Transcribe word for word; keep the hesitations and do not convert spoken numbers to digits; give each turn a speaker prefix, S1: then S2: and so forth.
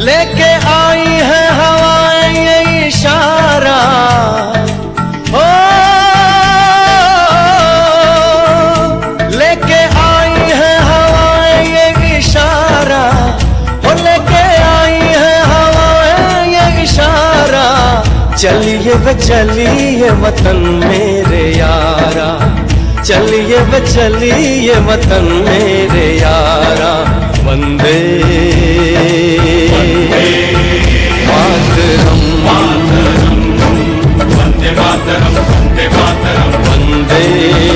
S1: लेके आई है हवाएं ये इशारा, ओ लेके आई है हवाएं ये इशारा, ओ लेके आई है हवाएं ये इशारा। चलिए वे चलिए वतन मेरे यारा, चलिए वे चलिए वतन मेरे यारा। वंदे मातरम, वंदे मातरम, वंदे मातरम, वंदे